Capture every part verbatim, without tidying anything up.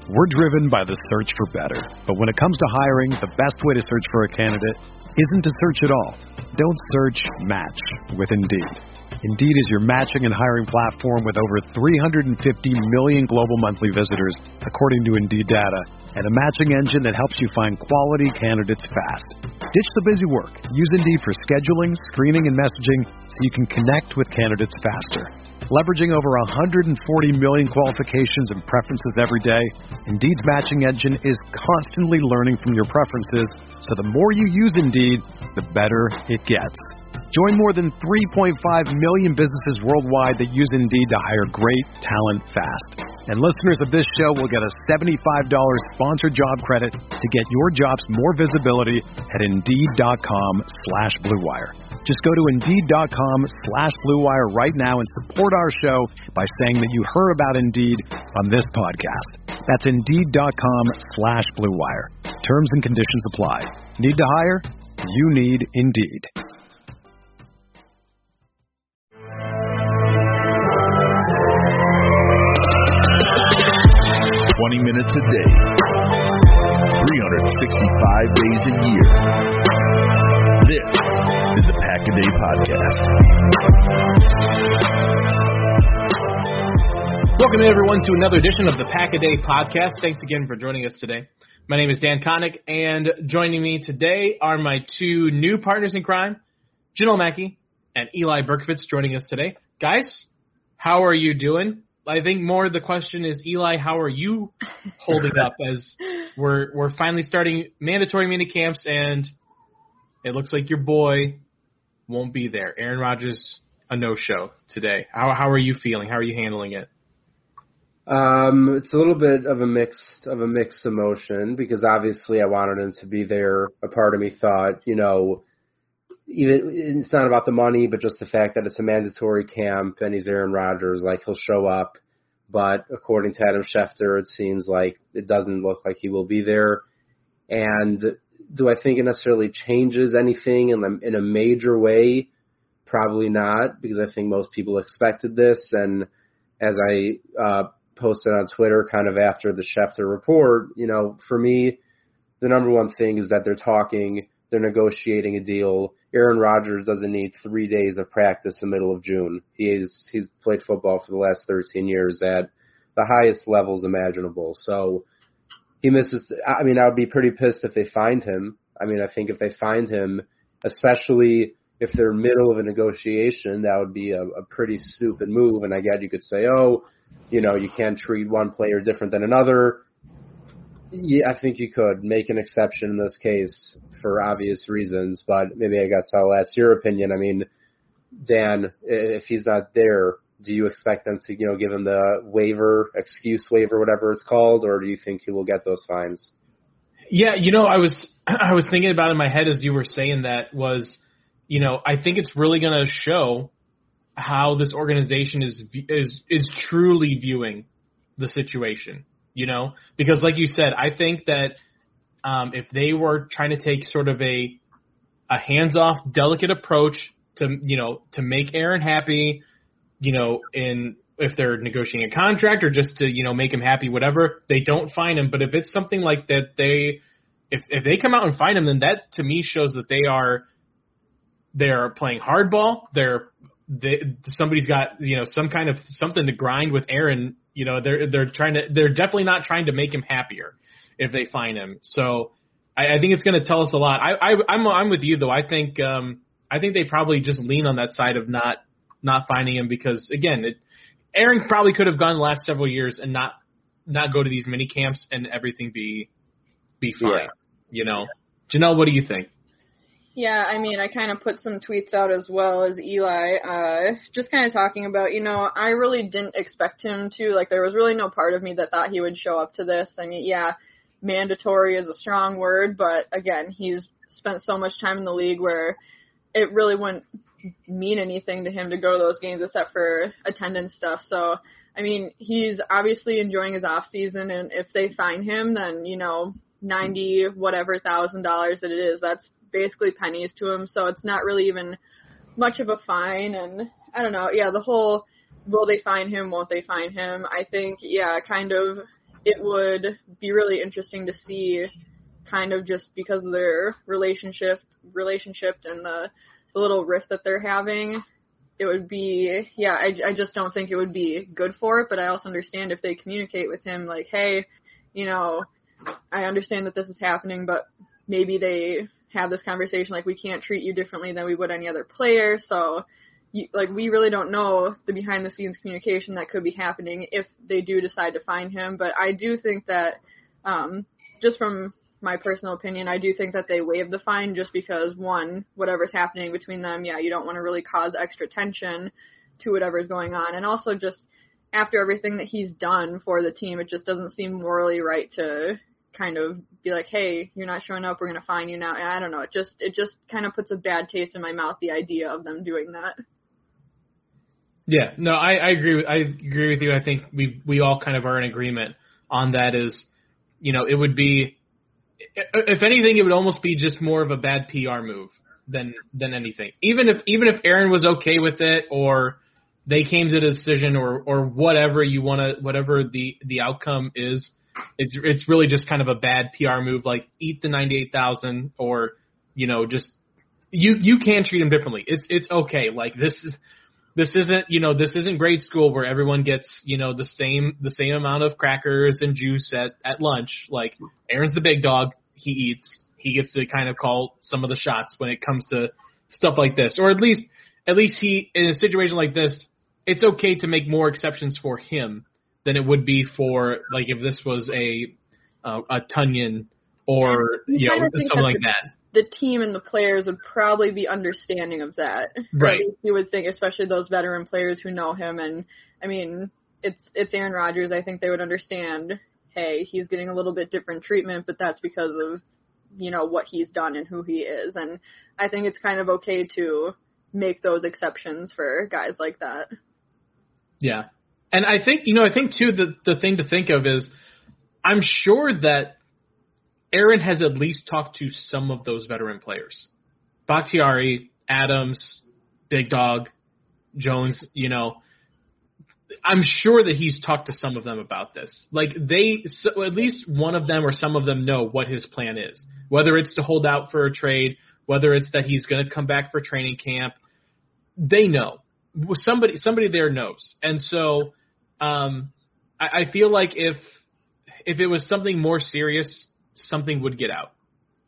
We're driven by the search for better. But when it comes to hiring, the best way to search for a candidate isn't to search at all. Don't search, match with Indeed. Indeed is your matching and hiring platform with over three hundred fifty million global monthly visitors, according to Indeed data, and a matching engine that helps you find quality candidates fast. Ditch the busy work. Use Indeed for scheduling, screening, and messaging so you can connect with candidates faster. Leveraging over one hundred forty million qualifications and preferences every day, Indeed's matching engine is constantly learning from your preferences, so the more you use Indeed, the better it gets. Join more than three point five million businesses worldwide that use Indeed to hire great talent fast. And listeners of this show will get a seventy-five dollars sponsored job credit to get your jobs more visibility at Indeed.com slash Blue Wire. Just go to Indeed.com slash Blue Wire right now and support our show by saying that you heard about Indeed on this podcast. That's Indeed.com slash Blue Wire. Terms and conditions apply. Need to hire? You need Indeed. twenty minutes a day, three hundred sixty-five days a year. This is the Pack-A-Day Podcast. Welcome everyone to another edition of the Pack-A-Day Podcast. Thanks again for joining us today. My name is Dan Connick, and joining me today are my two new partners in crime, Janelle Mackey and Eli Berkovitz, joining us today. Guys, how are you doing? I think more the question is, Eli, how are you holding up as we're we're finally starting mandatory mini camps, and it looks like your boy won't be there. Aaron Rodgers, a no-show today. How how are you feeling? How are you handling it? Um, it's a little bit of a mixed of a mixed emotion because obviously I wanted him to be there. A part of me thought, you know, even it's not about the money, but just the fact that it's a mandatory camp and he's Aaron Rodgers, like he'll show up. But according to Adam Schefter, it seems like it doesn't look like he will be there. And do I think it necessarily changes anything in a, in a major way? Probably not, because I think most people expected this. And as I uh, posted on Twitter kind of after the Schefter report, you know, for me, the number one thing is that they're talking, they're negotiating a deal. Aaron Rodgers doesn't need three days of practice in the middle of June. He is, he's played football for the last thirteen years at the highest levels imaginable. So he misses. I mean, I would be pretty pissed if they find him. I mean, I think if they find him, especially if they're middle of a negotiation, that would be a, a pretty stupid move. And I get you could say, oh, you know, you can't treat one player different than another. Yeah, I think you could make an exception in this case for obvious reasons, but maybe I guess I'll ask your opinion. I mean, Dan, if he's not there, do you expect them to, you know, give him the waiver, excuse waiver, whatever it's called, or do you think he will get those fines? Yeah, you know, I was I was thinking about it in my head as you were saying that was, you know, I think it's really going to show how this organization is is is truly viewing the situation. You know, because like you said, I think that um, if they were trying to take sort of a a hands-off, delicate approach to, you know, to make Aaron happy, you know, in if they're negotiating a contract or just to, you know, make him happy, whatever, they don't find him. But if it's something like that, they if if they come out and find him, then that to me shows that they are they're playing hardball. They're they, somebody's got, you know, some kind of something to grind with Aaron. You know, they're they're trying to they're definitely not trying to make him happier if they find him. So I, I think it's going to tell us a lot. I, I I'm I'm with you though. I think um I think they probably just lean on that side of not not finding him because again, it, Aaron probably could have gone the last several years and not not go to these mini camps and everything be be fine. Yeah. You know, Janelle, what do you think? Yeah, I mean, I kind of put some tweets out as well as Eli, uh, just kind of talking about, you know, I really didn't expect him to, like, there was really no part of me that thought he would show up to this. I mean, yeah, mandatory is a strong word, but again, he's spent so much time in the league where it really wouldn't mean anything to him to go to those games except for attendance stuff. So, I mean, he's obviously enjoying his off season, and if they find him, then, you know, ninety whatever thousand dollars that it is, that's basically pennies to him, so it's not really even much of a fine. And I don't know, yeah, the whole will they fine him, won't they fine him, I think, yeah, kind of it would be really interesting to see, kind of just because of their relationship, relationship and the, the little rift that they're having. It would be, yeah, I, I just don't think it would be good for it, but I also understand if they communicate with him, like, hey, you know, I understand that this is happening, but maybe they have this conversation, like, we can't treat you differently than we would any other player, so, you, like, we really don't know the behind-the-scenes communication that could be happening if they do decide to fine him, but I do think that, um, just from my personal opinion, I do think that they waive the fine just because, one, whatever's happening between them, yeah, you don't want to really cause extra tension to whatever's going on, and also just after everything that he's done for the team, it just doesn't seem morally right to kind of be like, hey, you're not showing up, we're going to fine you now. And I don't know, it just it just kind of puts a bad taste in my mouth, the idea of them doing that. Yeah, no, I, I agree with I agree with you. I think we we all kind of are in agreement on that. Is, you know, it would be, if anything, it would almost be just more of a bad P R move than than anything. Even if even if Aaron was okay with it, or they came to the decision, or or whatever you want to, whatever the the outcome is, it's it's really just kind of a bad P R move. Like, eat the ninety-eight thousand, or, you know, just you you can treat them differently. It's it's okay. Like, this is. This isn't, you know, this isn't grade school where everyone gets, you know, the same the same amount of crackers and juice at, at lunch. Like, Aaron's the big dog. He eats. He gets to kind of call some of the shots when it comes to stuff like this. Or at least at least he, in a situation like this, it's okay to make more exceptions for him than it would be for, like, if this was a uh, a Tunyon or, you know, something like that. The team and the players would probably be understanding of that. Right. You would think, especially those veteran players who know him. And, I mean, it's it's Aaron Rodgers. I think they would understand, hey, he's getting a little bit different treatment, but that's because of, you know, what he's done and who he is. And I think it's kind of okay to make those exceptions for guys like that. Yeah. And I think, you know, I think, too, the, the thing to think of is, I'm sure that Aaron has at least talked to some of those veteran players. Bakhtiari, Adams, Big Dog, Jones, you know, I'm sure that he's talked to some of them about this. Like, they, so at least one of them or some of them know what his plan is, whether it's to hold out for a trade, whether it's that he's going to come back for training camp. They know. Somebody, somebody there knows. And so um, I, I feel like if if it was something more serious, something would get out.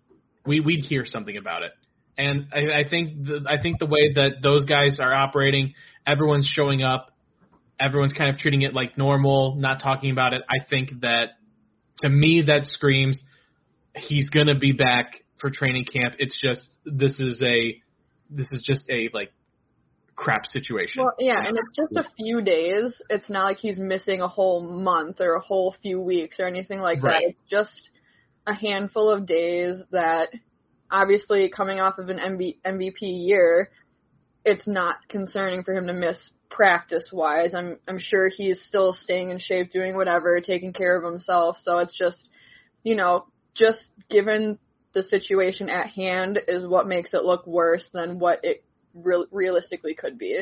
We we'd hear something about it, and I, I think the, I think the way that those guys are operating, everyone's showing up, everyone's kind of treating it like normal, not talking about it. I think that, to me, that screams he's gonna be back for training camp. It's just this is a this is just a like crap situation. Well, yeah, and it's just a few days. It's not like he's missing a whole month or a whole few weeks or anything like Right. that. It's just a handful of days that, obviously, coming off of an M V P year, it's not concerning for him to miss practice-wise. I'm I'm sure he's still staying in shape, doing whatever, taking care of himself. So it's just, you know, just given the situation at hand is what makes it look worse than what it re- realistically could be.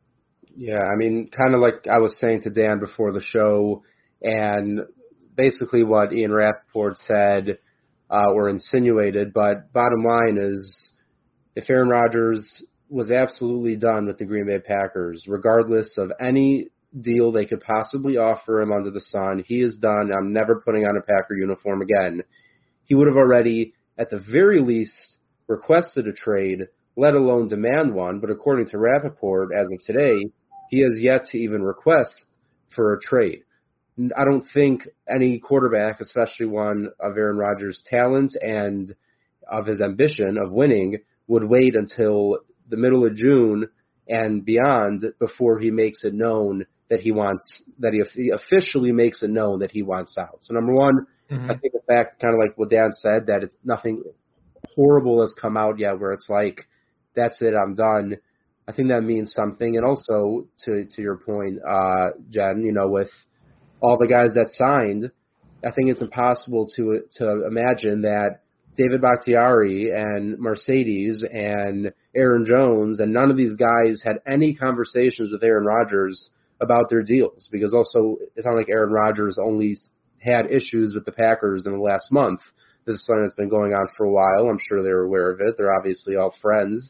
Yeah, I mean, kind of like I was saying to Dan before the show, and basically what Ian Rappaport said uh, or insinuated, but bottom line is, if Aaron Rodgers was absolutely done with the Green Bay Packers, regardless of any deal they could possibly offer him under the sun, he is done. I'm never putting on a Packer uniform again. He would have already, at the very least, requested a trade, let alone demand one, but according to Rappaport, as of today, he has yet to even request for a trade. I don't think any quarterback, especially one of Aaron Rodgers' talent and of his ambition of winning, would wait until the middle of June and beyond before he makes it known that he wants, that he officially makes it known that he wants out. So number one, mm-hmm. I think the fact, kind of like what Dan said, that it's nothing horrible has come out yet where it's like, that's it, I'm done. I think that means something. And also, to to your point, uh, Jen, you know, with all the guys that signed, I think it's impossible to to imagine that David Bakhtiari and Mercedes and Aaron Jones and none of these guys had any conversations with Aaron Rodgers about their deals, because also it's not like Aaron Rodgers only had issues with the Packers in the last month. This is something that's been going on for a while. I'm sure they're aware of it. They're obviously all friends.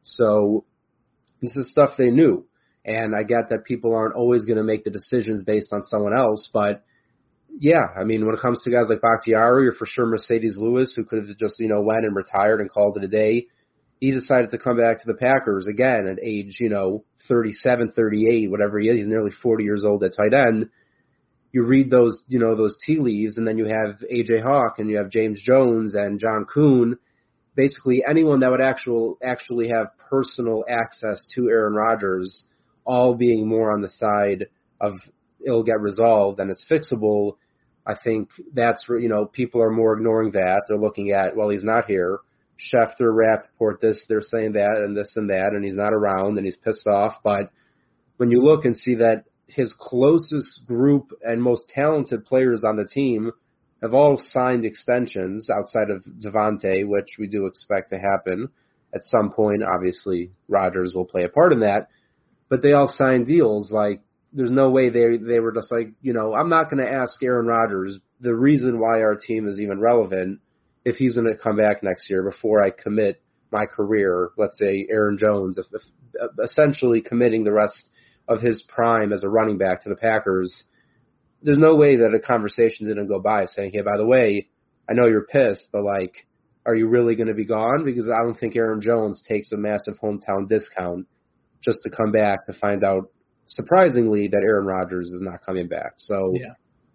So this is stuff they knew. And I get that people aren't always going to make the decisions based on someone else. But, yeah, I mean, when it comes to guys like Bakhtiari or for sure Mercedes Lewis, who could have just, you know, went and retired and called it a day, he decided to come back to the Packers again at age, you know, thirty-seven, thirty-eight, whatever he is. He's nearly forty years old at tight end. You read those, you know, those tea leaves, and then you have A J Hawk and you have James Jones and John Kuhn. Basically anyone that would actual, actually have personal access to Aaron Rodgers, all being more on the side of it'll get resolved and it's fixable. I think that's where, you know, people are more ignoring that. They're looking at, well, he's not here. Schefter, Rappaport, this, they're saying that and this and that, and he's not around and he's pissed off. But when you look and see that his closest group and most talented players on the team have all signed extensions outside of Devontae, which we do expect to happen at some point. Obviously, Rodgers will play a part in that. But they all signed deals. Like, there's no way they they were just like, you know, I'm not going to ask Aaron Rodgers the reason why our team is even relevant if he's going to come back next year before I commit my career, let's say Aaron Jones, if, if, essentially committing the rest of his prime as a running back to the Packers. There's no way that a conversation didn't go by saying, hey, by the way, I know you're pissed, but, like, are you really going to be gone? Because I don't think Aaron Jones takes a massive hometown discount just to come back to find out, surprisingly, that Aaron Rodgers is not coming back. So yeah.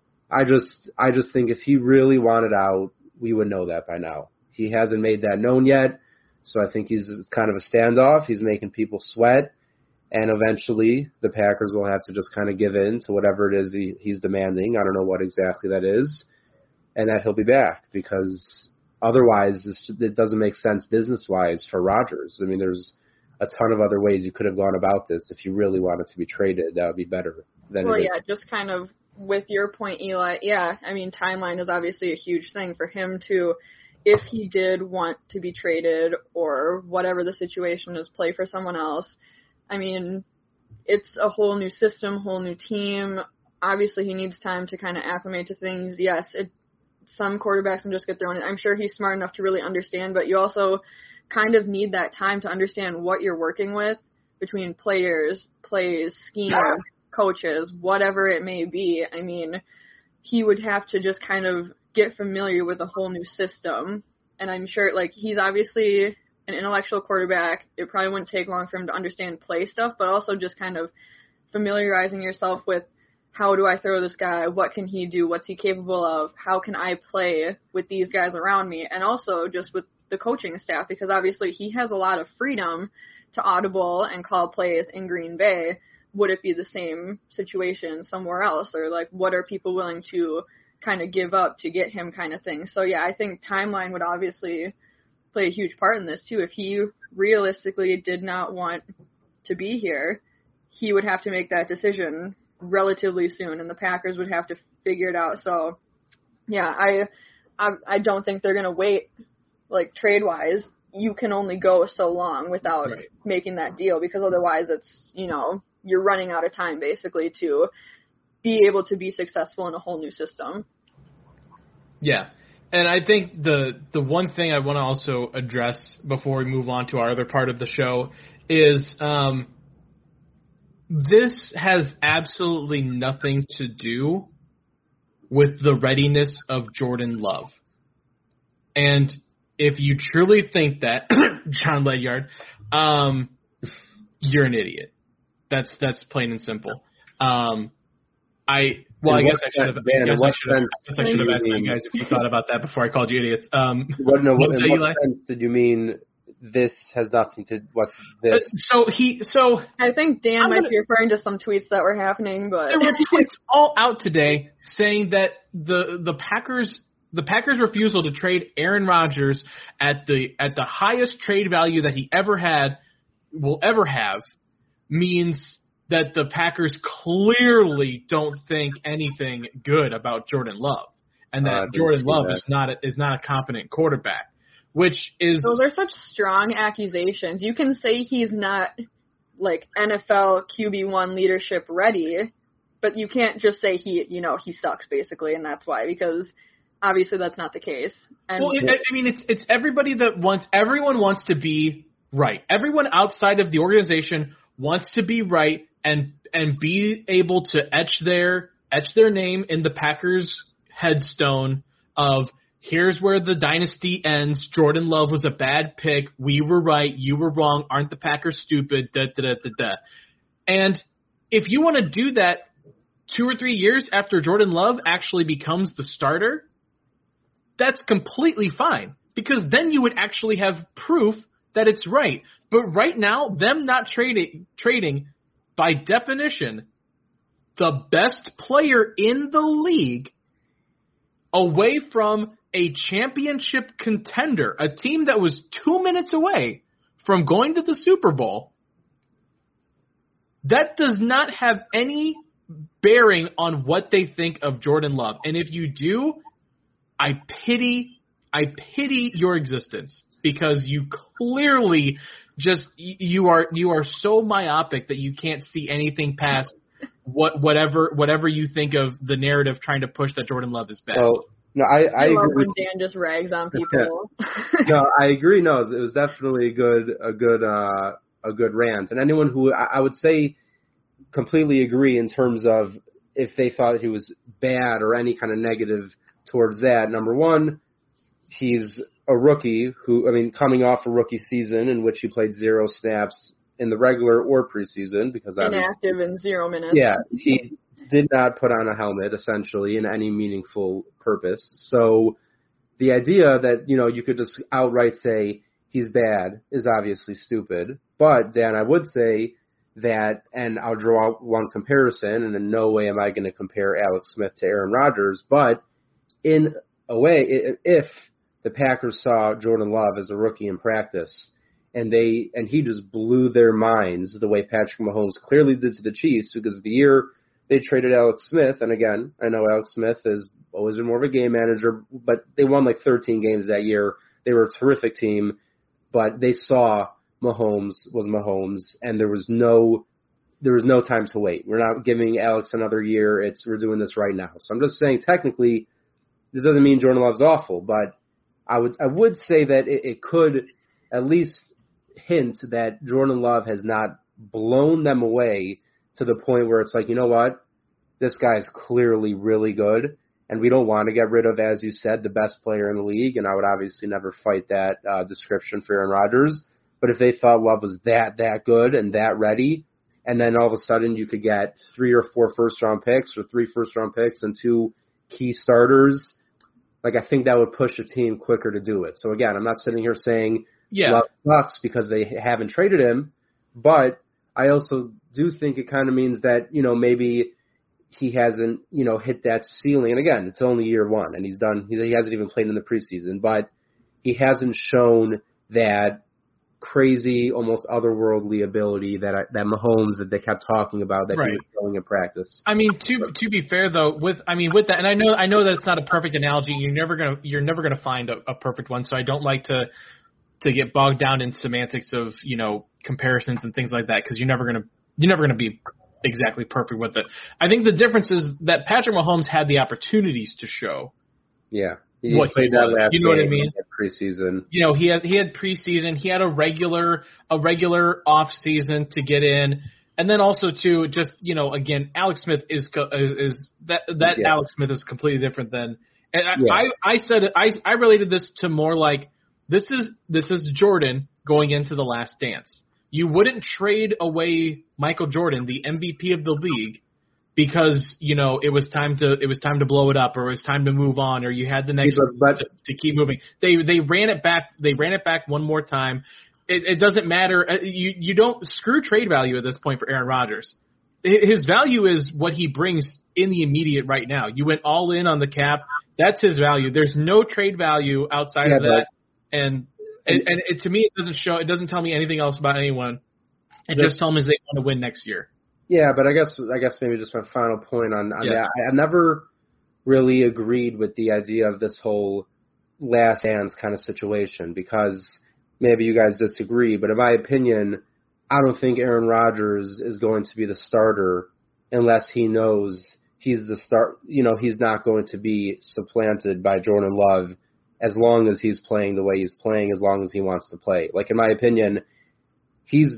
I just I just think if he really wanted out, we would know that by now. He hasn't made that known yet, so I think he's it's kind of a standoff. He's making people sweat, and eventually the Packers will have to just kind of give in to whatever it is he, he's demanding. I don't know what exactly that is, and that he'll be back, because otherwise this, it doesn't make sense business-wise for Rodgers. I mean, there's a ton of other ways you could have gone about this. If you really wanted to be traded, that would be better than well, it yeah, is. just kind of with your point, Eli, yeah, I mean, timeline is obviously a huge thing for him to, if he did want to be traded or whatever the situation is, play for someone else. I mean, it's a whole new system, whole new team. Obviously, he needs time to kind of acclimate to things. Yes, it, some quarterbacks can just get thrown in. I'm sure he's smart enough to really understand, but you also kind of need that time to understand what you're working with between players, plays, scheme, coaches, whatever it may be. I mean, he would have to just kind of get familiar with a whole new system. And I'm sure, like, he's obviously an intellectual quarterback. It probably wouldn't take long for him to understand play stuff, but also just kind of familiarizing yourself with, how do I throw this guy? What can he do? What's he capable of? How can I play with these guys around me? And also just with the coaching staff, because obviously he has a lot of freedom to audible and call plays in Green Bay. Would it be the same situation somewhere else? Or, like, what are people willing to kind of give up to get him kind of thing? So, yeah, I think timeline would obviously play a huge part in this, too. If he realistically did not want to be here, he would have to make that decision relatively soon, and the Packers would have to figure it out. So, yeah, I I, I don't think they're going to wait, like, trade-wise. You can only go so long without right. making that deal, because otherwise it's, you know, you're running out of time, basically, to be able to be successful in a whole new system. Yeah. And I think the the one thing I want to also address before we move on to our other part of the show is um, this has absolutely nothing to do with the readiness of Jordan Love. And if you truly think that, John Ledyard, um, you're an idiot. That's that's plain and simple. Um, I well, I guess I should have. I guess I should have, I guess I should have asked you guys if you thought about that before I called you idiots. Um, what, no, what, what, in what sense did you mean? This has nothing to. What's this? Uh, so he. So I think Dan I'm might gonna, be referring to some tweets that were happening, but there were tweets all out today saying that the the Packers. The Packers' refusal to trade Aaron Rodgers at the at the highest trade value that he ever had, will ever have, means that the Packers clearly don't think anything good about Jordan Love, and that uh, Jordan Love that. is not a, is not a competent quarterback, which is those are such strong accusations. You can say he's not like N F L Q B one leadership ready, but you can't just say he, you know, he sucks basically, and that's why, because obviously that's not the case. And well, it, I mean, it's it's everybody that wants, everyone wants to be right. Everyone outside of the organization wants to be right and and be able to etch their etch their name in the Packers headstone of, here's where the dynasty ends. Jordan Love was a bad pick. We were right. You were wrong. Aren't the Packers stupid? Da da da da da. And if you want to do that two or three years after Jordan Love actually becomes the starter, that's completely fine, because then you would actually have proof that it's right. But right now, them not trading, trading, by definition, the best player in the league away from a championship contender, a team that was two minutes away from going to the Super Bowl, that does not have any bearing on what they think of Jordan Love. And if you do, I pity, I pity your existence, because you clearly just, you are, you are so myopic that you can't see anything past what, whatever, whatever you think of the narrative trying to push that Jordan Love is bad. Oh, no, I, I, I love agree. when Dan just rags on people. No, I agree. No, it was definitely a good, a good, uh, a good rant. And anyone who I, I would say completely agree in terms of if they thought he was bad or any kind of negative towards that. Number one, he's a rookie who, I mean, coming off a rookie season in which he played zero snaps in the regular or preseason, because inactive in zero minutes. Yeah, he did not put on a helmet essentially in any meaningful purpose. So the idea that, you know, you could just outright say he's bad is obviously stupid. But Dan, I would say that, and I'll draw one comparison, and in no way am I going to compare Alex Smith to Aaron Rodgers, but in a way, if the Packers saw Jordan Love as a rookie in practice, and they and he just blew their minds the way Patrick Mahomes clearly did to the Chiefs, because the year they traded Alex Smith, and again, I know Alex Smith has always been more of a game manager, but they won like thirteen games that year. They were a terrific team, but they saw Mahomes was Mahomes, and there was no there was no time to wait. We're not giving Alex another year. It's we're doing this right now. So I'm just saying, technically, this doesn't mean Jordan Love's awful, but I would I would say that it, it could at least hint that Jordan Love has not blown them away to the point where it's like, you know what, this guy's clearly really good, and we don't want to get rid of, as you said, the best player in the league. And I would obviously never fight that uh, description for Aaron Rodgers. But if they thought Love was that, that good and that ready, and then all of a sudden you could get three or four first-round picks or three first-round picks and two key starters, like I think that would push a team quicker to do it. So, again, I'm not sitting here saying yeah. Love sucks because they haven't traded him, but I also do think it kind of means that, you know, maybe he hasn't, you know, hit that ceiling. And, again, it's only year one, and he's done – he hasn't even played in the preseason, but he hasn't shown that – crazy, almost otherworldly ability that I, that Mahomes that they kept talking about that right. he was showing in practice. I mean, to to be fair though, with I mean with that, and I know I know that it's not a perfect analogy. You're never gonna you're never gonna find a, a perfect one. So I don't like to to get bogged down in semantics of, you know, comparisons and things like that, because you're never gonna you're never gonna be exactly perfect with it. I think the difference is that Patrick Mahomes had the opportunities to show. Yeah. He what played he that was. last You know what I game mean? Preseason. You know, he has he had preseason. He had a regular a regular off season to get in, and then also too, just, you know, again, Alex Smith is is, is that that yeah. Alex Smith is completely different than. And I, yeah. I I said I I related this to more like this is this is Jordan going into the Last Dance. You wouldn't trade away Michael Jordan, the M V P of the league, because, you know, it was time to it was time to blow it up, or it was time to move on, or you had the next but, to, to keep moving. They they ran it back. They ran it back one more time. It, it doesn't matter. You you don't screw trade value at this point for Aaron Rodgers. His value is what he brings in the immediate right now. You went all in on the cap. That's his value. There's no trade value outside yeah, of that. But, and and, and it, to me, it doesn't show. It doesn't tell me anything else about anyone. It just tells me they want to win next year. Yeah, but I guess I guess maybe just my final point on, on yeah. that. I, I never really agreed with the idea of this whole last dance kind of situation, because maybe you guys disagree, but in my opinion, I don't think Aaron Rodgers is going to be the starter unless he knows he's the start. You know, he's not going to be supplanted by Jordan Love as long as he's playing the way he's playing, as long as he wants to play. Like, in my opinion, he's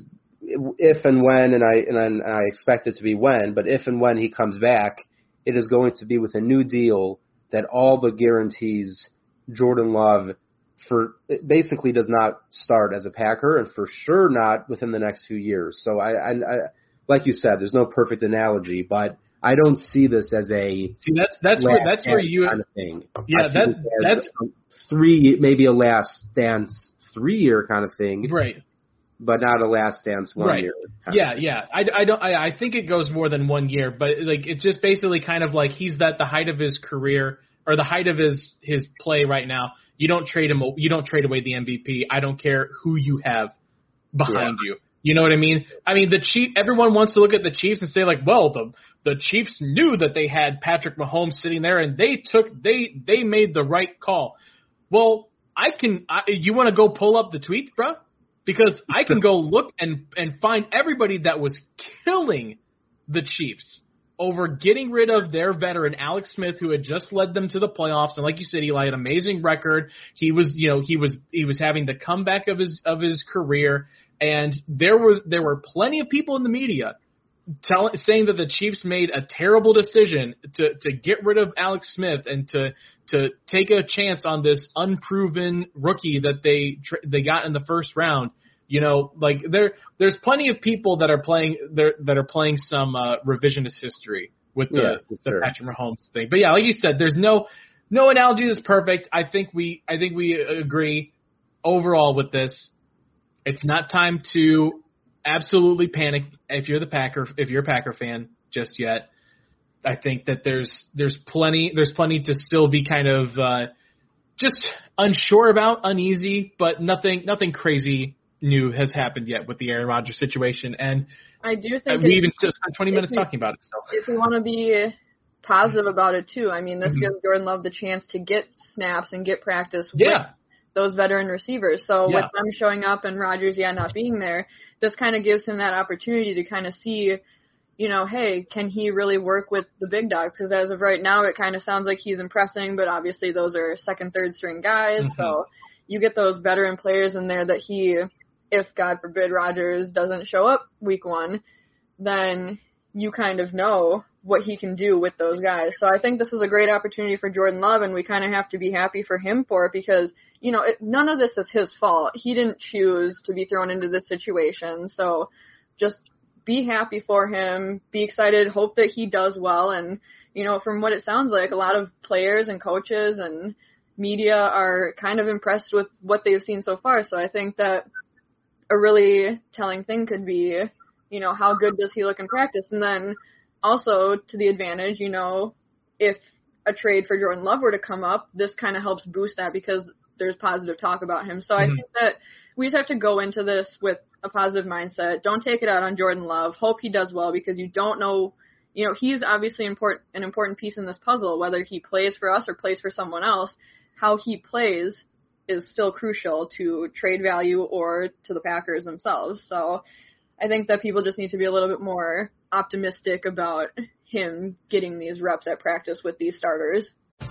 if and when, and I and I expect it to be when, but if and when he comes back, it is going to be with a new deal that all but guarantees Jordan Love for basically does not start as a Packer, and for sure not within the next few years. So I, I, I like you said, there's no perfect analogy, but I don't see this as a see that's that's where that's where you kind of thing. Yeah, that's that's three maybe a last dance three year kind of thing, right? But not a last dance one right. year. Yeah, yeah. I, I don't. I, I think it goes more than one year, but like it's just basically kind of like he's at the height of his career or the height of his his play right now. You don't trade him. You don't trade away the M V P. I don't care who you have behind yeah. you. You know what I mean? I mean the Chief. Everyone wants to look at the Chiefs and say like, well, the the Chiefs knew that they had Patrick Mahomes sitting there and they took they they made the right call. Well, I can. I, you want to go pull up the tweets, bro? Because I can go look and, and find everybody that was killing the Chiefs over getting rid of their veteran, Alex Smith, who had just led them to the playoffs. And like you said, Eli had an amazing record. He was, you know, he was he was having the comeback of his of his career. And there was there were plenty of people in the media tell, saying that the Chiefs made a terrible decision to, to get rid of Alex Smith and to to take a chance on this unproven rookie that they they got in the first round. You know, like there there's plenty of people that are playing there that are playing some uh, revisionist history with the, yeah, the sure. Patrick Mahomes thing. But yeah, like you said, there's no no analogy that's perfect. I think we I think we agree overall with this. It's not time to absolutely panic if you're the Packer if you're a Packer fan just yet. I think that there's there's plenty there's plenty to still be kind of uh, just unsure about, uneasy, but nothing nothing crazy new has happened yet with the Aaron Rodgers situation. And I do think we even spent twenty minutes we, talking about it. So if we want to be positive about it too, I mean, this mm-hmm. gives Jordan Love the chance to get snaps and get practice yeah. with those veteran receivers. So yeah. with them showing up and Rodgers, yeah, not being there, this kind of gives him that opportunity to kind of see, you know, hey, can he really work with the big dogs? Because as of right now, it kind of sounds like he's impressing, but obviously those are second, third string guys. Mm-hmm. So you get those veteran players in there that he, if God forbid Rodgers doesn't show up week one, then you kind of know what he can do with those guys. So I think this is a great opportunity for Jordan Love, and we kind of have to be happy for him for it because, you know, it, none of this is his fault. He didn't choose to be thrown into this situation. So just be happy for him, be excited, hope that he does well. And, you know, from what it sounds like, a lot of players and coaches and media are kind of impressed with what they've seen so far. So I think that a really telling thing could be, you know, how good does he look in practice? And then also to the advantage, you know, if a trade for Jordan Love were to come up, this kind of helps boost that because there's positive talk about him. So mm-hmm. I think that we just have to go into this with a positive mindset. Don't take it out on Jordan Love. Hope he does well because you don't know, you know, he's obviously important, an important piece in this puzzle, whether he plays for us or plays for someone else. How he plays is still crucial to trade value or to the Packers themselves. So I think that people just need to be a little bit more optimistic about him getting these reps at practice with these starters.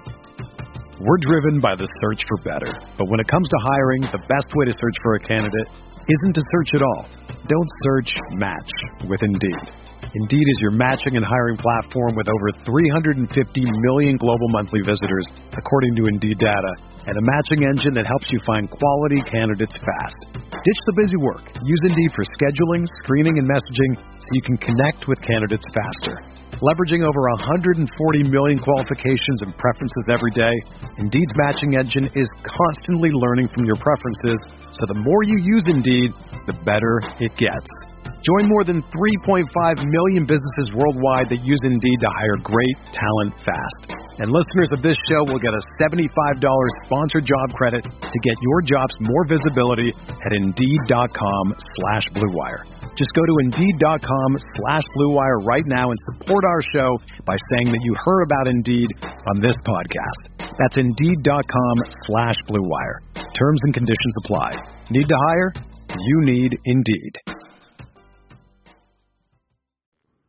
We're driven by the search for better. But when it comes to hiring, the best way to search for a candidate isn't to search at all. Don't search, match with Indeed. Indeed is your matching and hiring platform with over three hundred fifty million global monthly visitors, according to Indeed data, and a matching engine that helps you find quality candidates fast. Ditch the busy work. Use Indeed for scheduling, screening, and messaging so you can connect with candidates faster. Leveraging over one hundred forty million qualifications and preferences every day, Indeed's matching engine is constantly learning from your preferences, so the more you use Indeed, the better it gets. Join more than three point five million businesses worldwide that use Indeed to hire great talent fast. And listeners of this show will get a seventy-five dollars sponsored job credit to get your jobs more visibility at Indeed.com slash Blue Wire. Just go to Indeed.com slash Blue Wire right now and support our show by saying that you heard about Indeed on this podcast. That's Indeed.com slash Blue Wire. Terms and conditions apply. Need to hire? You need Indeed.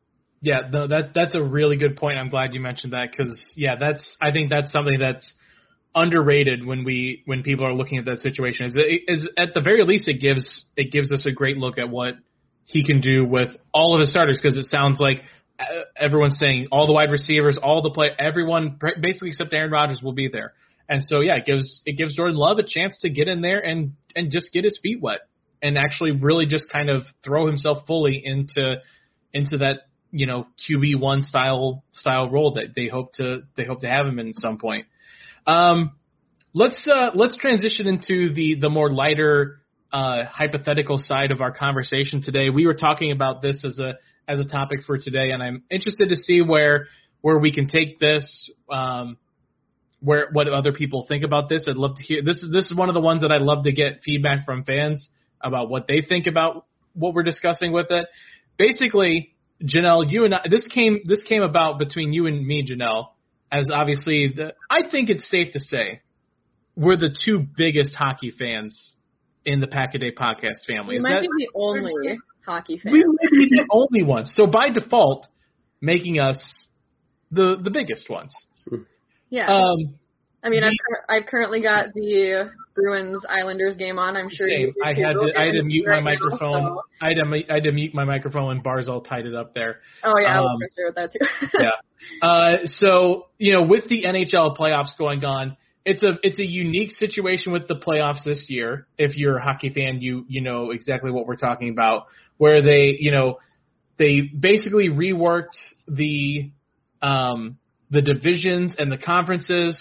Yeah, no, that that's a really good point. I'm glad you mentioned that because, yeah, that's I think that's something that's underrated when we when people are looking at that situation. Is, is at the very least it gives it gives us a great look at what he can do with all of his starters because it sounds like everyone's saying all the wide receivers, all the play, everyone basically except Aaron Rodgers will be there. And so yeah, it gives it gives Jordan Love a chance to get in there and and just get his feet wet and actually really just kind of throw himself fully into into that, you know, Q B one style style role that they hope to they hope to have him in at some point. Um, let's uh, let's transition into the the more lighter uh, hypothetical side of our conversation today. We were talking about this as a as a topic for today, and I'm interested to see where where we can take this. Um, where what other people think about this. I'd love to hear. This is this is one of the ones that I'd love to get feedback from fans about what they think about what we're discussing with it. Basically, Janelle, you and I, this came this came about between you and me, Janelle. As obviously, the, I think it's safe to say we're the two biggest hockey fans in the Pack a Day podcast family. We Is might that, be the only hockey fans. We might be the only ones. So by default, making us the the biggest ones. Yeah. Um, I mean, the, I've, I've currently got the Bruins Islanders game on. I'm sure same. you do I too. had to I had to mute right my now, microphone. so. I had to I had to mute my microphone when Barzal tied it up there. Oh yeah, um, I was frustrated with that too. yeah. Uh, so, you know, with the N H L playoffs going on, it's a it's a unique situation with the playoffs this year. If you're a hockey fan, you you know exactly what we're talking about, where they, you know, they basically reworked the um, the divisions and the conferences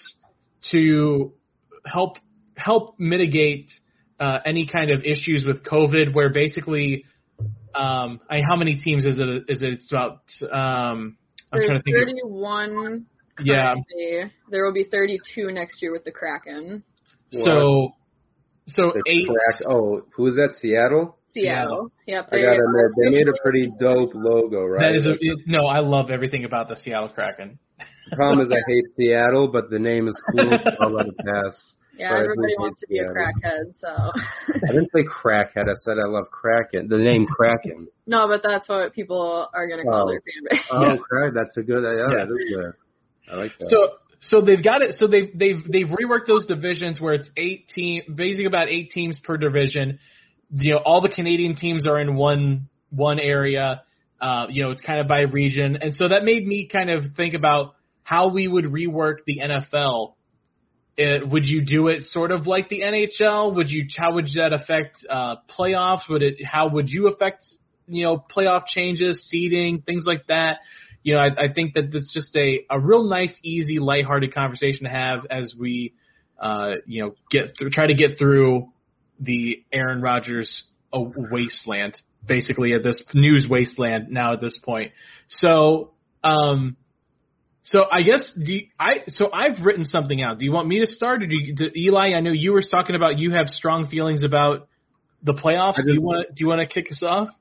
to help help mitigate uh, any kind of issues with COVID, where basically, um, I, how many teams is it? Is it it's about um, I'm There's trying to think. thirty-one Of, yeah. There will be thirty-two next year with the Kraken. So, so The eight. Crack, oh, who is that? Seattle? Seattle. Yep. I gotta admit, they made a pretty dope logo, right? That is a, it, no, I love everything about the Seattle Kraken. The problem is I hate Seattle, but the name is cool, so I'll let it pass. Yeah, But I everybody do wants to hate be a Seattle. crackhead, so. I didn't say crackhead. I said I love Kraken. The name Kraken. No, but that's what people are going to call Oh. their fan base. Oh, Yeah. crack. That's a good. Yeah, Yeah. that is good. I like that. So, so they've got it. So they've they've they've reworked those divisions where it's eight team, basically about eight teams per division. You know, all the Canadian teams are in one one area. Uh, you know, it's kind of by region, and so that made me kind of think about how we would rework the N F L. Uh, would you do it sort of like the N H L? Would you? How would that affect uh, playoffs? Would it? How would you affect you know playoff changes, seeding, things like that? You know, I, I think that it's just a, a real nice, easy, lighthearted conversation to have as we, uh, you know, get through, try to get through the Aaron Rodgers wasteland, basically at this news wasteland now at this point. So, um, so I guess do you, I so I've written something out. Do you want me to start, or do, you, do Eli? I know you were talking about you have strong feelings about the playoffs. Just, do you want do you want to kick us off?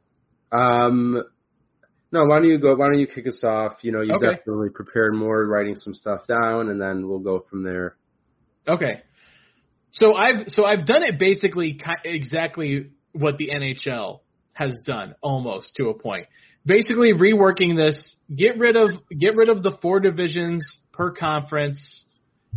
Um. No, why don't you go? Why don't you kick us off? You know, you Okay. definitely prepared more, writing some stuff down, and then we'll go from there. Okay. So I've so I've done it basically ki- exactly what the N H L has done, almost to a point. Basically reworking this, get rid of get rid of the four divisions per conference.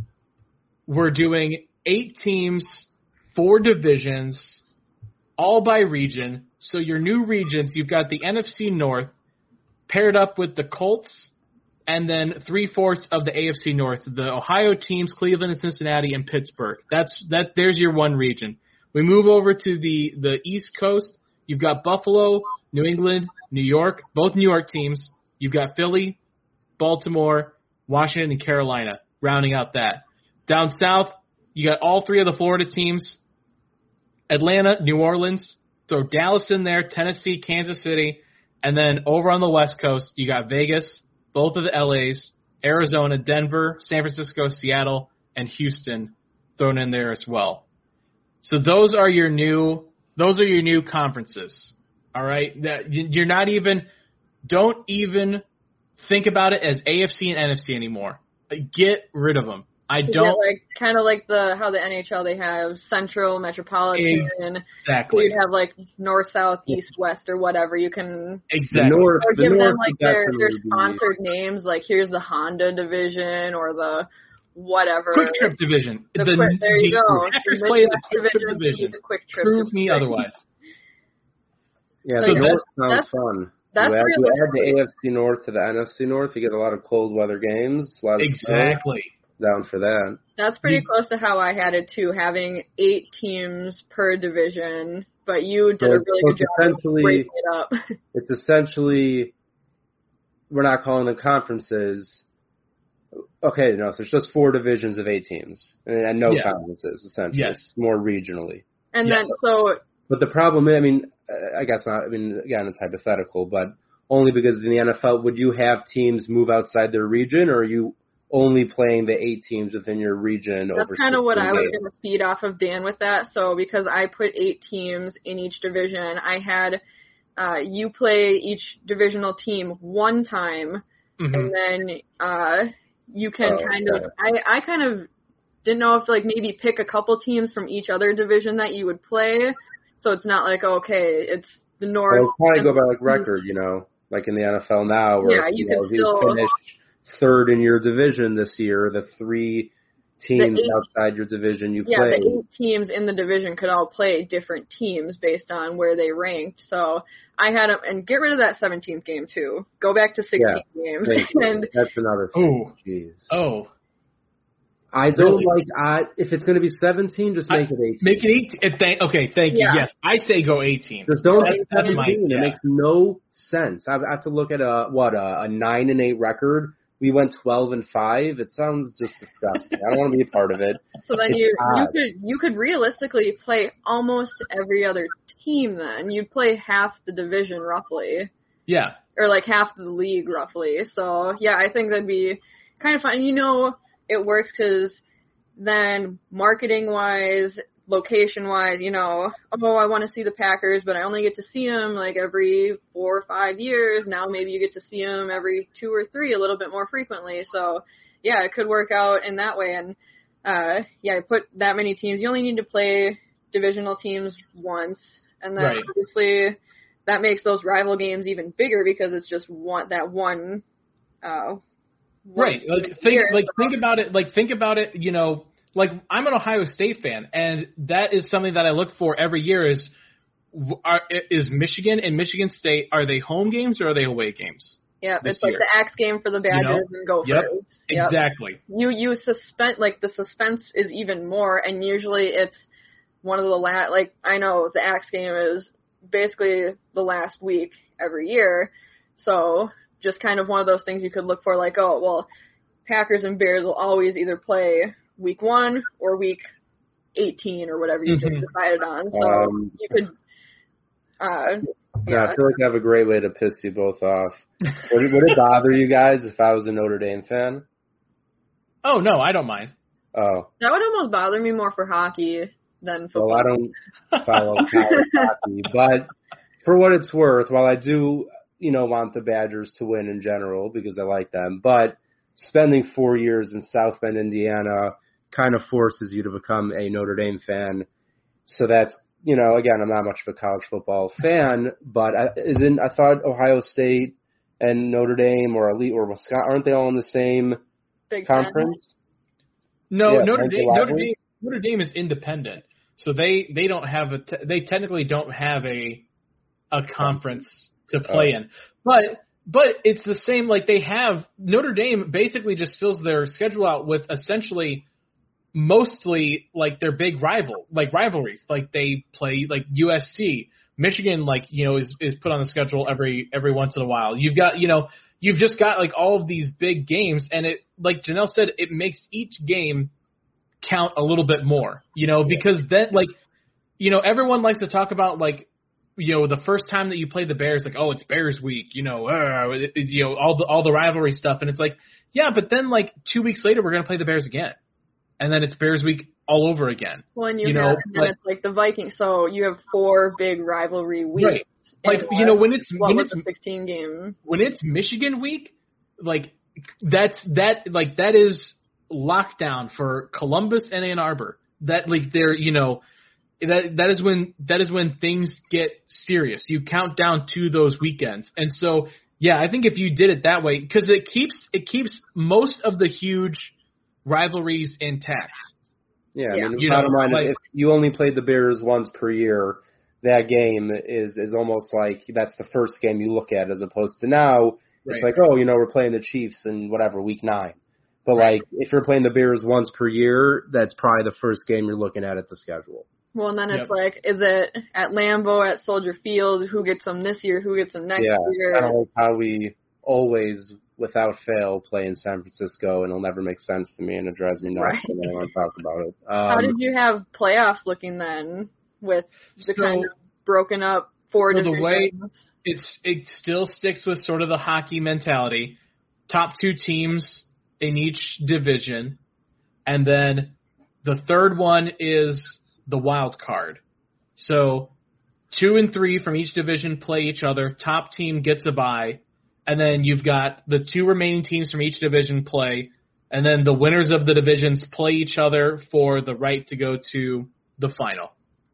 We're doing eight teams, four divisions, all by region. So your new regions, you've got the N F C North paired up with the Colts, and then three-fourths of the A F C North, the Ohio teams, Cleveland and Cincinnati and Pittsburgh. That's that. There's your one region. We move over to the, the East Coast. You've got Buffalo, New England, New York, both New York teams. You've got Philly, Baltimore, Washington, and Carolina, rounding out that. Down south, you got all three of the Florida teams, Atlanta, New Orleans, throw Dallas in there, Tennessee, Kansas City, and then over on the West Coast, you got Vegas, both of the L As, Arizona, Denver, San Francisco, Seattle, and Houston thrown in there as well. So those are your new those are your new conferences. All right? That you're not even don't even think about it as A F C and N F C anymore. Get rid of them. I to don't get, like kind of like the how the N H L they have Central, Metropolitan. exactly. You'd have like North, South, East, West, or whatever. You can exactly The North, or the give North them like would their their definitely be- sponsored names. Like here's the Honda division or the whatever. Quick Trip division. The the, quick, there you the go. Packers The play in the Midwest Quick Trip would be division. The quick trip Prove division. me otherwise. Yeah, So the that- North sounds that's- fun. That's you add, you add the realistically- A F C North to the N F C North, you get a lot of cold weather games. A lot of Exactly. snow. Down for that. That's pretty You- close to how I had it too, having eight teams per division. But you did So a it's- really so good it's job of essentially- breaking it up. It's essentially, we're not calling them conferences. Okay, no, so it's just four divisions of eight teams and, and no Yeah. conferences, essentially. Yes. It's more regionally. And Yes. then so But the problem, I mean, uh, I guess not. I mean, again, it's hypothetical, but only because in the N F L, would you have teams move outside their region, or are you only playing the eight teams within your region? that's over kind of what sixteen I was games? going to speed off of Dan with that. So because I put eight teams in each division, I had uh, you play each divisional team one time, Mhm. and then uh, you can Oh, kind okay. of I, I kind of didn't know if like maybe pick a couple teams from each other division that you would play, so it's not like okay, it's the North. Well, probably and go by like the record, you know, like in the N F L now, where Yeah, you know, can if you still- finished third in your division this year, the three teams eight- outside your division you Yeah, play. the eight teams in the division could all play different teams based on where they ranked. So I had them, and get rid of that seventeenth game too. Go back to sixteen games. Thank you. And That's another thing. Ooh. Jeez. Oh. I don't Really? like. I if it's going to be seventeen, just make it eighteen. Make it eight. uh, Thank, okay, thank Yeah. you. Yes, I say go eighteen. Just don't That's- do that's seventeen. my- It yeah. makes no sense. I have to look at a what a, a nine and eight record. We went twelve and five. It sounds just disgusting. I don't want to be a part of it. so then It's you you odd. could you could realistically play almost every other team. Then you'd play half the division roughly, Yeah. or like half the league roughly. So yeah, I think that'd be kind of fun. And you know, it works because then marketing wise, location wise, you know, oh, I want to see the Packers, but I only get to see them like every four or five years. Now maybe you get to see them every two or three, a little bit more frequently. So yeah, it could work out in that way. And uh, yeah, put that many teams. You only need to play divisional teams once, and then Right. obviously that makes those rival games even bigger because it's just one that one. Uh, Right. one Like think year. like think about it like think about it, you know, like I'm an Ohio State fan, and that is something that I look for every year is are, is Michigan and Michigan State, are they home games or are they away games? Yeah, this it's like year. the axe game for the Badgers know? and Gophers. Yep, Yep. Exactly. You you suspend like the suspense is even more, and usually it's one of the last. Like I know the axe game is basically the last week every year, so just kind of one of those things you could look for. Like oh well, Packers and Bears will always either play week one or week eighteen or whatever you Mhm. just decided on. So Um, you could. Uh, Yeah, I feel like I have a great way to piss you both off. Would it, would it bother you guys if I was a Notre Dame fan? Oh no, I don't mind. Oh, that would almost bother me more for hockey than football. well, I don't follow college hockey, but for what it's worth, while I do, you know, want the Badgers to win in general because I like them, but spending four years in South Bend, Indiana, kind of forces you to become a Notre Dame fan. So that's, you know, again, I'm not much of a college football fan, but I, isn't I thought Ohio State and Notre Dame or Elite or Wisconsin, aren't they all in the same Big Ten. conference? No, Yeah, Notre aren't they Dame Notre rivalries? Dame Notre Dame is independent. So they, they don't have a te- they technically don't have a a conference to play Oh. in. But but it's the same, like they have Notre Dame basically just fills their schedule out with essentially mostly like their big rival, like rivalries. Like they play like U S C, Michigan, like, you know, is, is put on the schedule every every once in a while. You've got, you know, you've just got like all of these big games, and it, like Janelle said, it makes each game count a little bit more, you know, because then like, you know, everyone likes to talk about like, you know, the first time that you play the Bears, like, oh, it's Bears week, you know, uh, it, it, you know, all the all the rivalry stuff, and it's like, yeah, but then like two weeks later, we're gonna play the Bears again, and then it's Bears week all over again. Well, and you, You have, know, and then like- it's like the Vikings. So you have four big rivalry weeks. Right. Like, in you know, when it's what when was it's the sixteen game? when it's Michigan week, like that's that like that is lockdown for Columbus and Ann Arbor. That like they're you know that that is when that is when things get serious. You count down to those weekends, and so yeah, I think if you did it that way, because it keeps it keeps most of the huge rivalries intact. Yeah, I Yeah. mean, You bottom know, line, like- if you only played the Bears once per year, that game is is almost like that's the first game you look at, as opposed to now it's Right. like, oh, you know, we're playing the Chiefs in whatever week nine. But Right. like, if you're playing the Bears once per year, that's probably the first game you're looking at at the schedule. Well, and then it's Yep. like, is it at Lambeau, at Soldier Field? Who gets them this year? Who gets them next yeah, year? I don't like how we always, without fail, play in San Francisco, and it'll never make sense to me, and it drives me nuts Right. when I want to talk about it. Um, How did you have playoffs looking then with the So- kind of broken up four So the divisions? way- It's it still sticks with sort of the hockey mentality. Top two teams in each division, and then the third one is the wild card. So two and three from each division play each other. Top team gets a bye, and then you've got the two remaining teams from each division play, and then the winners of the divisions play each other for the right to go to the final.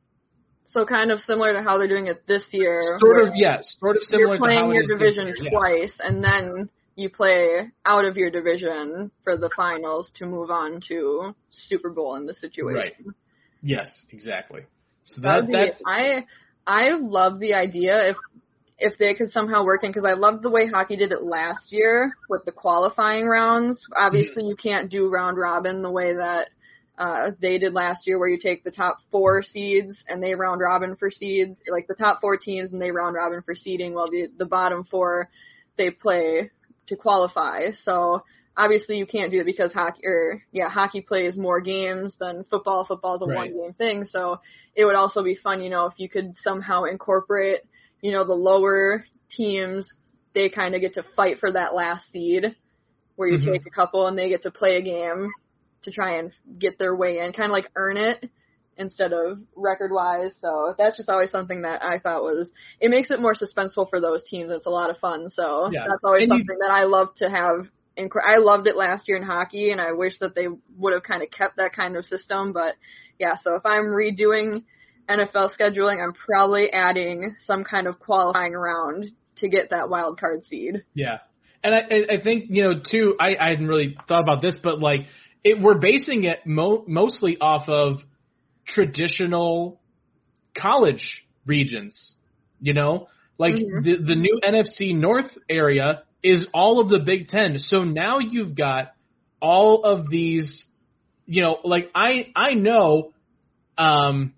So kind of similar to how they're doing it this year. Sort where of, yes, sort of similar You're to playing how it your is this division year, yeah. twice, and then you play out of your division for the finals to move on to Super Bowl in this situation. Right. Yes, exactly. So That that would be, that's I I love the idea if if they could somehow work in, because I loved the way hockey did it last year with the qualifying rounds. Obviously, you can't do round robin the way that uh, they did last year, where you take the top four seeds and they round robin for seeds, like the top four teams and they round robin for seeding, while the the bottom four they play to qualify. So obviously you can't do it because hockey, or yeah, hockey plays more games than football. Football's a Right. one game thing. So it would also be fun, you know, if you could somehow incorporate, you know, the lower teams, they kind of get to fight for that last seed, where you Mhm. take a couple and they get to play a game to try and get their way in, kind of like earn it instead of record wise. So that's just always something that I thought was, it makes it more suspenseful for those teams. It's a lot of fun. So Yeah. that's always And you- something that I love to have. In, I loved it last year in hockey, and I wish that they would have kind of kept that kind of system. But yeah, so if I'm redoing N F L scheduling, I'm probably adding some kind of qualifying round to get that wild card seed. Yeah. And I, I- I think, you know, too, I, I hadn't really thought about this, but like, it, we're basing it mo- mostly off of traditional college regions, you know? Like, Mhm. the, the new N F C North area is all of the Big Ten. So now you've got all of these, you know, like, I, I know, um,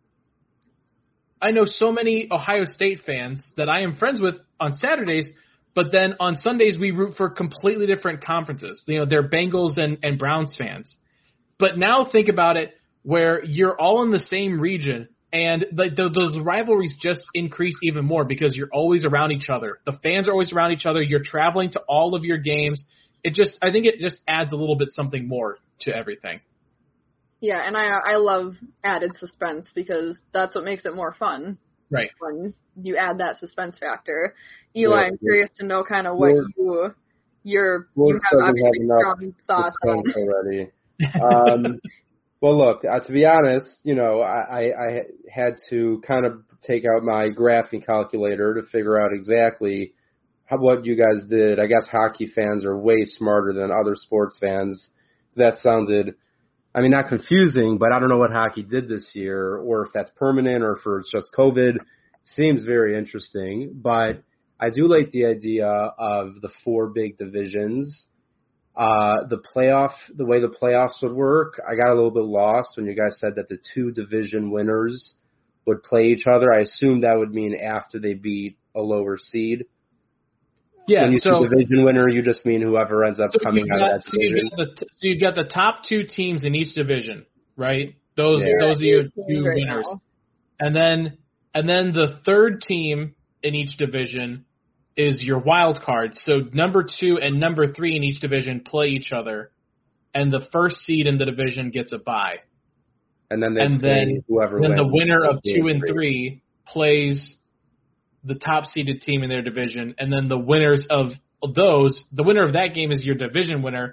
I know so many Ohio State fans that I am friends with on Saturdays, but then on Sundays we root for completely different conferences. You know, they're Bengals and, and Browns fans. But now think about it where you're all in the same region, and the, the, those rivalries just increase even more because you're always around each other. The fans are always around each other. You're traveling to all of your games. It just, I think it just adds a little bit something more to everything. Yeah, and I I love added suspense because that's what makes it more fun. Right. When you add that suspense factor. Eli, Yeah, I'm curious to know kind of what Sports- you your you Sports have doesn't obviously have enough strong thoughts on. suspense already. Um, well, look, uh, to be honest, you know, I, I, I had to kind of take out my graphing calculator to figure out exactly how, what you guys did. I guess hockey fans are way smarter than other sports fans. That sounded, I mean, not confusing, but I don't know what hockey did this year, or if that's permanent, or if it's just COVID. Seems very interesting, but I do like the idea of the four big divisions. Uh, the playoff, the way the playoffs would work, I got a little bit lost when you guys said that the two division winners would play each other. I assume that would mean after they beat a lower seed. Yeah, When you so say division winner, you just mean whoever ends up So coming you've out got, of that so you've division. got the so you've got the top two teams in each division, right? Those Yeah. those are your Eight teams two right winners, now. and then and then the third team in each division is your wild card. So number two and number three in each division play each other, and the first seed in the division gets a bye. And then they and play then whoever then wins. the winner of two two and three plays the top seeded team in their division, and then the winners of those, the winner of that game is your division winner,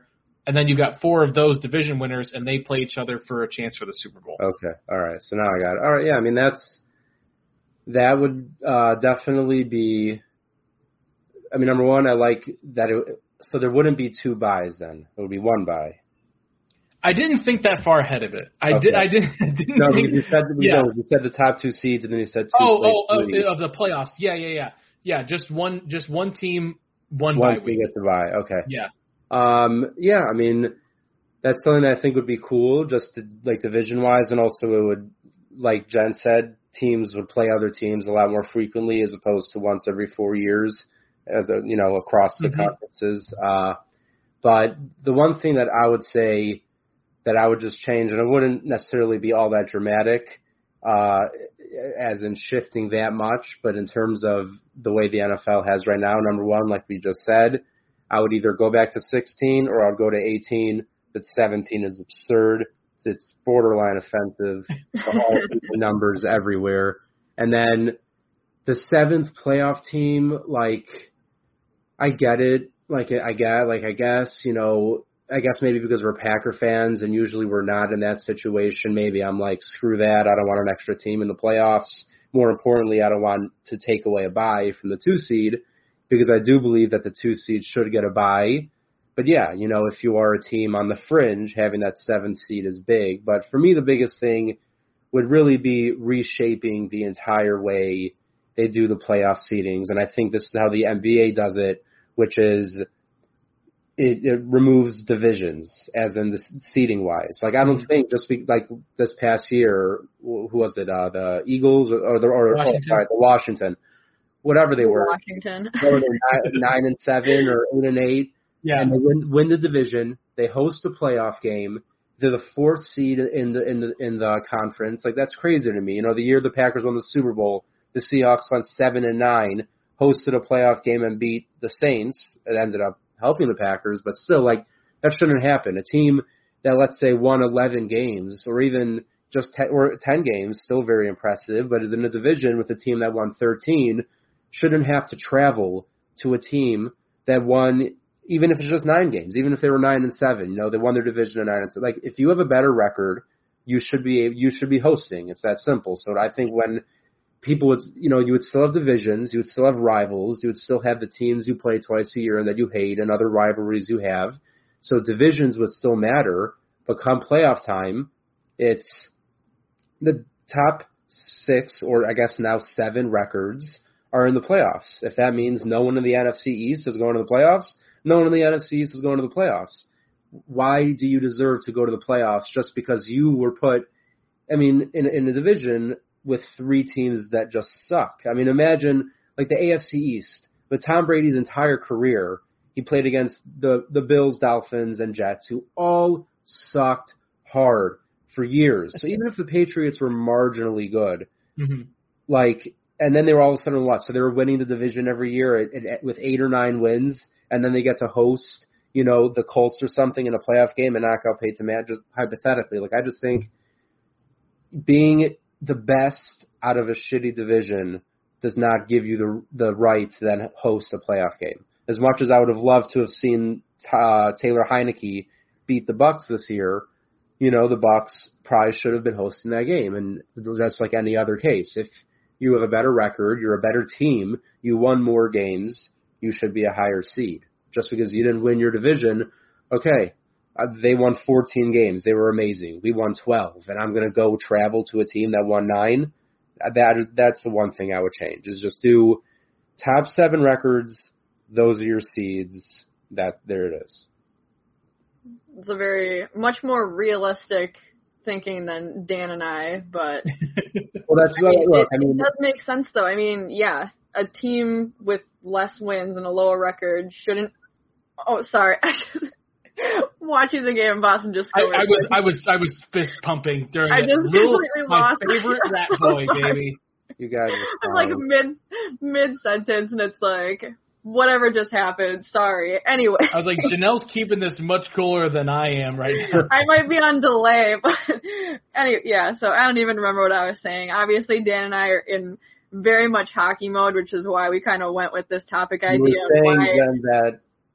and then you got four of those division winners, and they play each other for a chance for the Super Bowl. Okay, all right. So now I got it. All right, yeah. I mean, that's that would uh, definitely be. I mean, number one, I like that. It, so there wouldn't be two buys then. It would be one buy. I didn't think that far ahead of it. I Okay. did. I didn't. didn't No, think, because you said yeah. no, you said the top two seeds, and then you said two. Oh, place oh, three. oh, of the playoffs. Yeah, yeah, yeah, yeah. Just one, just one team, one, One bye week. team gets a buy. Okay. Yeah. Um. Yeah. I mean, that's something that I think would be cool, just to, like division wise, and also it would, like Jen said, teams would play other teams a lot more frequently as opposed to once every four years, as a you know across the Mm-hmm. conferences. Uh, but the one thing that I would say that I would just change, and it wouldn't necessarily be all that dramatic, uh, as in shifting that much, but in terms of the way the N F L has right now, number one, like we just said, I would either go back to sixteen or I'd go to eighteen, but seventeen is absurd. It's borderline offensive. All the numbers everywhere. And then the seventh playoff team, like, I get it. Like, I get, like, I guess, you know, I guess maybe because we're Packer fans and usually we're not in that situation, maybe I'm like, screw that. I don't want an extra team in the playoffs. More importantly, I don't want to take away a bye from the two seed because I do believe that the two seed should get a bye. But yeah, you know, if you are a team on the fringe, having that seventh seed is big. But for me, the biggest thing would really be reshaping the entire way they do the playoff seedings. And I think this is how the N B A does it, which is It, it removes divisions, as in the seeding wise. Like I don't think just be, like this past year, who was it? Uh, the Eagles or, or the or, Washington. Oh, sorry, the Washington, whatever they were, Washington. they were nine, nine and seven or eight and eight, Yeah. and they win, win the division. They host a playoff game. They're the fourth seed in the in the in the conference. Like that's crazy to me. You know, the year the Packers won the Super Bowl, the Seahawks went seven and nine, hosted a playoff game and beat the Saints. It ended up helping the Packers, but still, like, that shouldn't happen. A team that, let's say, won eleven games or even just ten, or ten games, still very impressive, but is in a division with a team that won thirteen, shouldn't have to travel to a team that won, even if it's just nine games, even if they were nine and seven, you know, they won their division at nine and seven. Like, if you have a better record, you should be, you should be hosting. It's that simple. So I think when people would, you know, you would still have divisions, you would still have rivals, you would still have the teams you play twice a year and that you hate and other rivalries you have. So divisions would still matter, but come playoff time, it's the top six or I guess now seven records are in the playoffs. If that means no one in the N F C East is going to the playoffs, no one in the N F C East is going to the playoffs. Why do you deserve to go to the playoffs just because you were put, I mean, in, in a division with three teams that just suck? I mean, imagine like the A F C East, with Tom Brady's entire career, he played against the, the Bills, Dolphins, and Jets, who all sucked hard for years. So even if the Patriots were marginally good, Mm-hmm. like, and then they were all of a sudden what? So they were winning the division every year at, at, with eight or nine wins, and then they get to host, you know, the Colts or something in a playoff game and knock out Peyton Manning, just hypothetically. Like, I just think being the best out of a shitty division does not give you the the right to then host a playoff game. As much as I would have loved to have seen uh, Taylor Heineke beat the Bucs this year, you know, the Bucs probably should have been hosting that game, and that's like any other case. If you have a better record, you're a better team, you won more games, you should be a higher seed. Just because you didn't win your division, okay, uh, they won fourteen games. They were amazing. We won twelve, and I'm going to go travel to a team that won nine. That That's the one thing I would change, is just do top seven records. Those are your seeds. That there it is. It's a very, much more realistic thinking than Dan and I, but Well, that's I what, mean, look, it, I mean, it does make sense, though. I mean, yeah, a team with less wins and a lower record shouldn't. Oh, sorry, I just watching the game in Boston just. I, I was, I was, I was fist pumping during I it. just Little, completely my lost favorite my- rat boy, baby. you guys. I'm Are like fine. mid mid sentence, and it's like whatever just happened. Sorry. Anyway, I was like, Janelle's keeping this much cooler than I am right now. I might be on delay, but anyway, yeah. So I don't even remember what I was saying. Obviously, Dan and I are in very much hockey mode, which is why we kind of went with this topic You idea. were of saying why, then that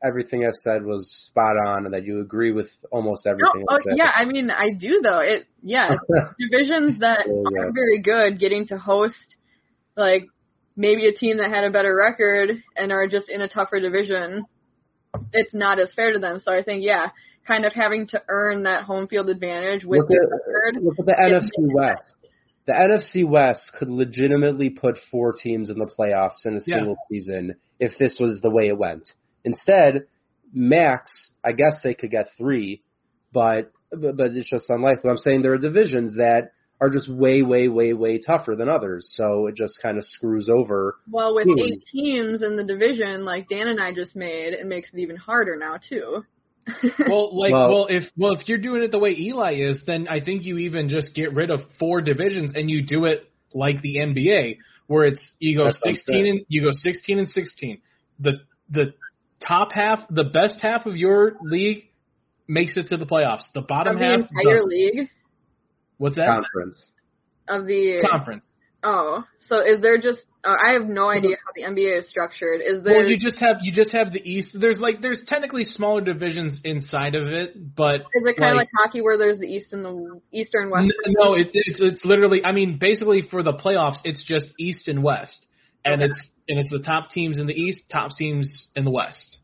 everything I said was spot on, and that you agree with almost everything. No, I oh, said. yeah, I mean, I do though. It, yeah, divisions that Yeah, yeah. aren't very good getting to host, like maybe a team that had a better record and are just in a tougher division. It's not as fair to them. So I think, yeah, kind of having to earn that home field advantage with Look the at, record. look at the N F C West. The N F C West could legitimately put four teams in the playoffs in a Yeah. single season if this was the way it went. Instead, max, I guess they could get three, but but but it's just unlikely. I'm saying there are divisions that are just way, way, way, way tougher than others. So it just kind of screws over. Well, with teams. eight teams in the division, like Dan and I just made, it makes it even harder now too. Well, like, Well- well, if well, if you're doing it the way Eli is, then I think you even just get rid of four divisions and you do it like the N B A, where it's you go That's what I'm sixteen saying. and you go sixteen and sixteen. The the top half, the best half of your league makes it to the playoffs. The bottom Of the half, entire doesn't. league What's that? Conference. of the Conference. oh, so is there just? Uh, I have no idea how the N B A is structured. Is there? Well, you just have you just have the East. There's like there's technically smaller divisions inside of it, but is it kind of like, like hockey where there's the East and the East and West? N- No, it, it's it's literally. I mean, basically for the playoffs, it's just East and West, and Okay. it's and it's the top teams in the East, top teams in the West.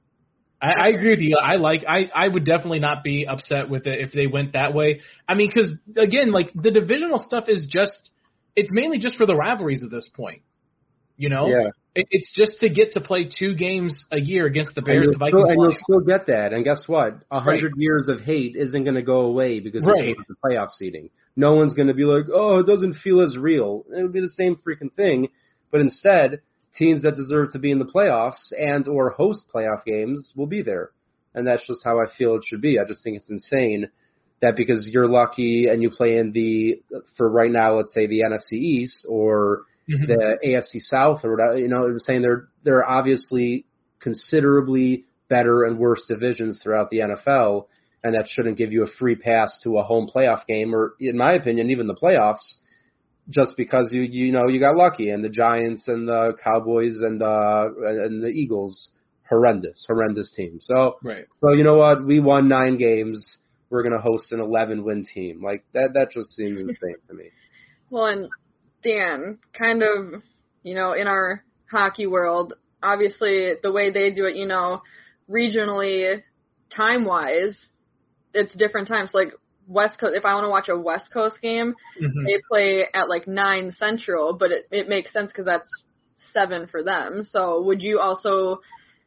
I, I agree with you. I like. I I would definitely not be upset with it if they went that way. I mean, because again, like the divisional stuff is just. It's mainly just for the rivalries at this point. You know, Yeah. it, it's just to get to play two games a year against the And Bears, you'll, the Vikings, still, and you'll Lions. still get that. And guess what? A hundred Right. years of hate isn't going to go away because Right. they changed the playoff seeding. No one's going to be like, oh, it doesn't feel as real. It'll be the same freaking thing. But instead, teams that deserve to be in the playoffs and or host playoff games will be there. And that's just how I feel it should be. I just think it's insane that because you're lucky and you play in the, for right now, let's say the N F C East or Mhm. the A F C South or whatever, you know, I'm saying they're, they're obviously considerably better and worse divisions throughout the N F L, and that shouldn't give you a free pass to a home playoff game or, in my opinion, even the playoffs, just because you, you know, you got lucky and the Giants and the Cowboys and, uh, and the Eagles, horrendous, horrendous team. So, Right. so you know what? We won nine games. We're going to host an eleven win team. Like that, that just seems insane to me. Well, and Dan, kind of, you know, in our hockey world, obviously the way they do it, you know, regionally, time-wise, it's different times. Like West Coast, if I want to watch a West Coast game, Mhm. they play at like nine Central, but it, it makes sense because that's seven for them. So would you also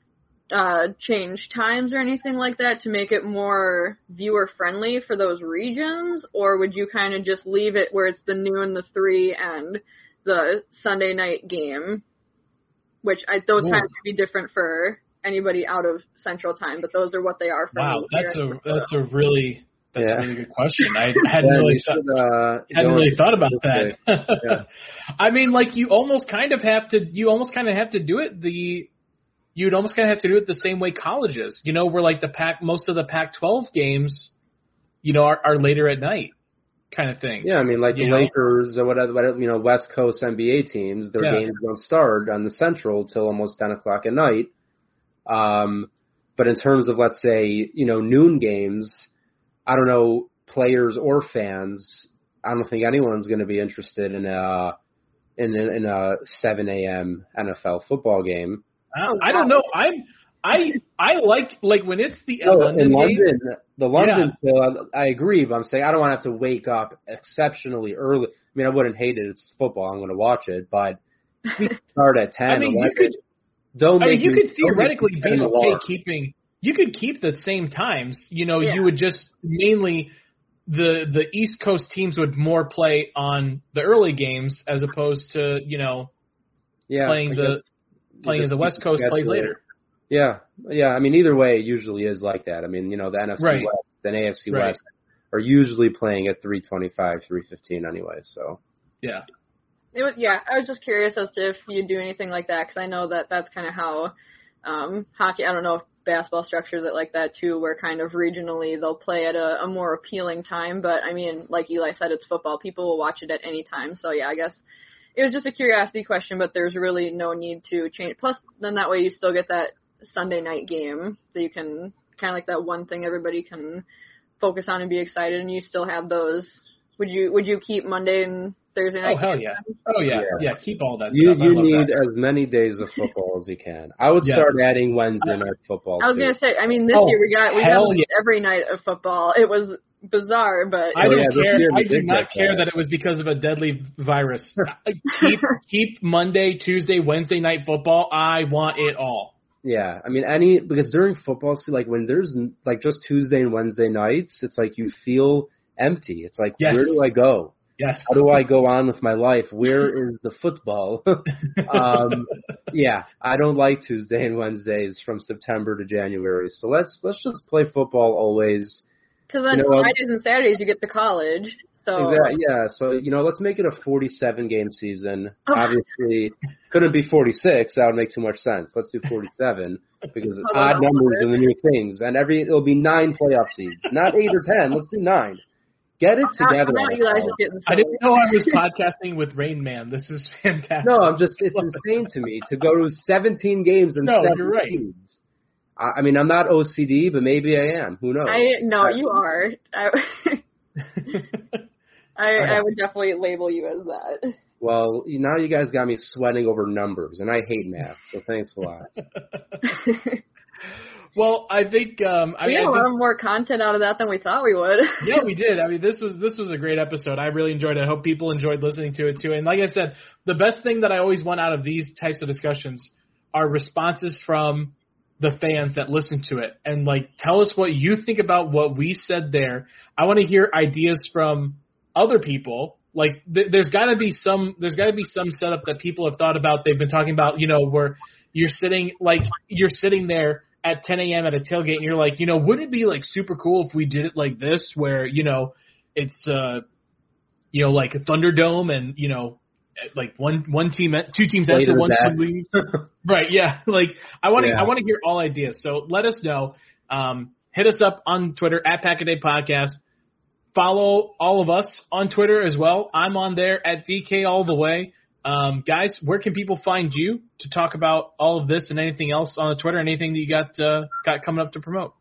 uh, change times or anything like that to make it more viewer-friendly for those regions, or would you kind of just leave it where it's the noon, the three, and the Sunday night game, which I, those Ooh. times could be different for anybody out of Central Time, but those are what they are for Wow, me. that's here a in Minnesota. that's a really that's Yeah. a really good question. I hadn't Yeah, really we thought, should, uh, hadn't go really into thought about this that. way. Yeah. I mean, like you almost kind of have to you almost kind of have to do it the you'd almost kind of have to do it the same way colleges. You know, where like the Pac most of the Pac twelve games, you know, are, are later at night, kind of thing. Yeah, I mean, like You the know? Lakers or whatever, whatever, you know, West Coast N B A teams, their Yeah. games don't start on the Central till almost ten o'clock at night. Um, but in terms of, let's say, you know, noon games, I don't know, players or fans, I don't think anyone's going to be interested in a in a, in a seven a.m. N F L football game. I, I don't know. I'm I I like like when it's the No, London in game. London, the London, uh, I agree, but I'm saying I don't want to have to wake up exceptionally early. I mean, I wouldn't hate it. It's football. I'm going to watch it, but we can start at ten. I mean, you eleven. could Don't I make mean, you me- could don't make theoretically me be set an okay alarm. keeping. You could keep the same times. You know, Yeah. you would just mainly the the East Coast teams would more play on the early games as opposed to you know yeah, playing I the guess you playing just the keep West Coast plays schedule. later. Yeah, yeah. I mean, either way, it usually is like that. I mean, you know, the N F C Right. West and A F C Right. West are usually playing at three twenty-five, three fifteen anyway. So Yeah. It was, yeah, I was just curious as to if you do anything like that, because I know that that's kind of how um, hockey, I don't know if basketball structures it like that too, where kind of regionally they'll play at a, a more appealing time. But, I mean, like Eli said, it's football. People will watch it at any time. So, yeah, I guess it was just a curiosity question, but there's really no need to change. Plus, then that way you still get that Sunday night game that you can kind of like that one thing everybody can focus on and be excited, and you still have those. Would you would you keep Monday and Thursday night? Oh hell yeah! Oh yeah, yeah. yeah. Keep all that. You stuff. you need that. as many days of football as you can. I would yes. start adding Wednesday night football. I was too. gonna say. I mean, this oh, year we got we hell got yeah. every night of football. It was bizarre, but I Oh, don't yeah, this care. year we I do did not get care that. that it was because of a deadly virus. keep keep Monday, Tuesday, Wednesday night football. I want it all. Yeah, I mean any because during football, see, like when there's like just Tuesday and Wednesday nights, it's like you feel empty. It's like Yes. where do I go? Yes. How do I go on with my life? Where is the football? um, yeah, I don't like Tuesday and Wednesdays from September to January. So let's let's just play football always. because then You know what? Fridays and Saturdays you get to college. So Exactly. Yeah. So you know, let's make it a forty-seven game season. Oh. Obviously, couldn't be forty-six. That would make too much sense. Let's do forty-seven because Oh, odd that's numbers good. are the new things, and every it'll be nine playoff seeds, not eight or ten. Let's do nine. Get it together. Now N F Eli's L. just getting I silly. didn't know I was podcasting with Rain Man. This is fantastic. No, I'm just it's insane to me to go to seventeen games and No, seven you're right. seeds. I, I mean, I'm not O C D, but maybe I am. Who knows? I no, you are. I, I I would definitely label you as that. Well, you- now you guys got me sweating over numbers, and I hate math, so thanks a lot. Well, I think um, I we mean, got I a think- lot more content out of that than we thought we would. yeah, we did. I mean, this was this was a great episode. I really enjoyed it. I hope people enjoyed listening to it too. And like I said, the best thing that I always want out of these types of discussions are responses from the fans that listen to it, and like tell us what you think about what we said there. I want to hear ideas from other people. Like th- there's got to be some there's got to be some setup that people have thought about. They've been talking about, you know, where you're sitting like you're sitting there at ten a.m. at a tailgate, and you're like, you know, wouldn't it be like super cool if we did it like this, where you know it's uh, you know, like a Thunderdome, and you know, like one one team, two teams enter, Later one that. team leaves. Right? Yeah. Like I want to Yeah. I want to hear all ideas. So let us know. Um, hit us up on Twitter at Pack a Day Podcast. Follow all of us on Twitter as well. I'm on there at D K all the way. Um, guys, where can people find you to talk about all of this and anything else on the Twitter? Anything that you got uh, got coming up to promote?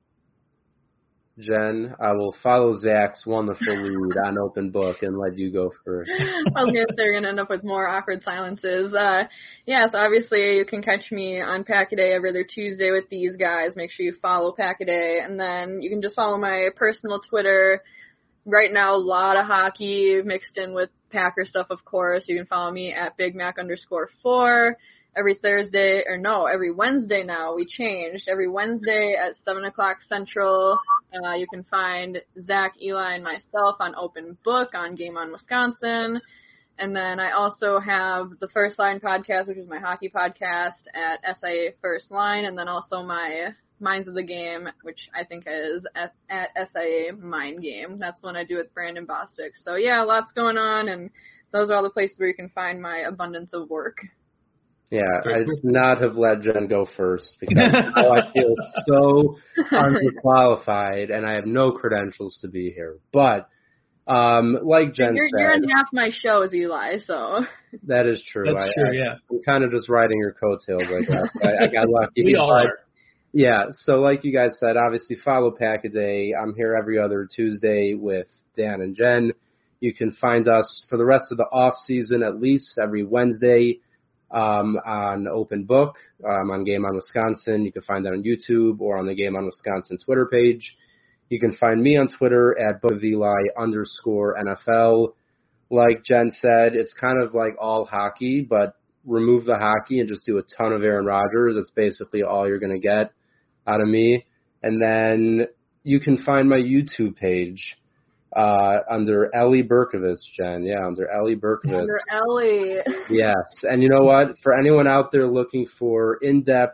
Jen, I will follow Zach's wonderful lead on Open Book and let you go first. I was gonna say we're gonna end up with more awkward silences. Uh, yeah, so obviously you can catch me on Pack a Day every other Tuesday with these guys. Make sure you follow Pack a Day, and then you can just follow my personal Twitter. Right now, a lot of hockey mixed in with Packer stuff, of course. You can follow me at Big Mac underscore four. Every Thursday, or no, every Wednesday now, we changed. Every Wednesday at seven o'clock Central, uh, you can find Zach, Eli, and myself on Open Book on Game On Wisconsin. And then I also have the First Line podcast, which is my hockey podcast, at S I A First Line, and then also my Minds of the Game, which I think is at, at S I A Mind Game. That's the one I do with Brandon Bostic. So yeah, lots going on, and those are all the places where you can find my abundance of work. Yeah, I should not have let Jen go first because now I feel so underqualified and I have no credentials to be here. But um, like Jen You're, said, you're in half my shows, Eli, so. that is true. That's I, true, I, yeah. I'm kind of just riding your coattails, I guess. I, I got lucky. We all but, are. Yeah, so like you guys said, obviously follow Pack a Day. I'm here every other Tuesday with Dan and Jen. You can find us for the rest of the off season at least every Wednesday um, on Open Book, um, on Game On Wisconsin. You can find that on YouTube or on the Game On Wisconsin Twitter page. You can find me on Twitter at Book of Eli underscore N F L. Like Jen said, it's kind of like all hockey, but remove the hockey and just do a ton of Aaron Rodgers. That's basically all you're going to get out of me. And then you can find my YouTube page uh, under Ellie Berkovitz, Jen. Yeah, under Ellie Berkovitz. Under Ellie. Yes. And you know what? For anyone out there looking for in-depth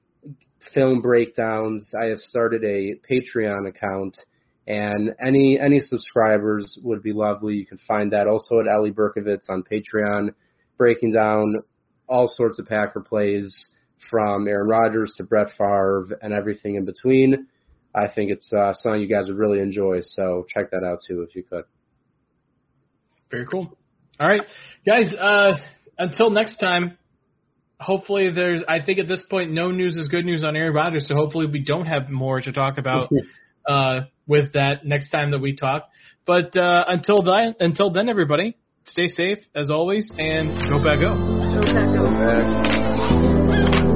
film breakdowns, I have started a Patreon account, and any any subscribers would be lovely. You can find that also at Ellie Berkovitz on Patreon, breaking down all sorts of Packer plays from Aaron Rodgers to Brett Favre and everything in between. I think it's uh, something you guys would really enjoy, so check that out too if you could. Very cool. All right, guys, uh, until next time, hopefully there's, I think at this point, no news is good news on Aaron Rodgers, so hopefully we don't have more to talk about uh, with that next time that we talk. But uh, until then, until then, everybody, stay safe as always, and go back, go. Go back, go. Go back.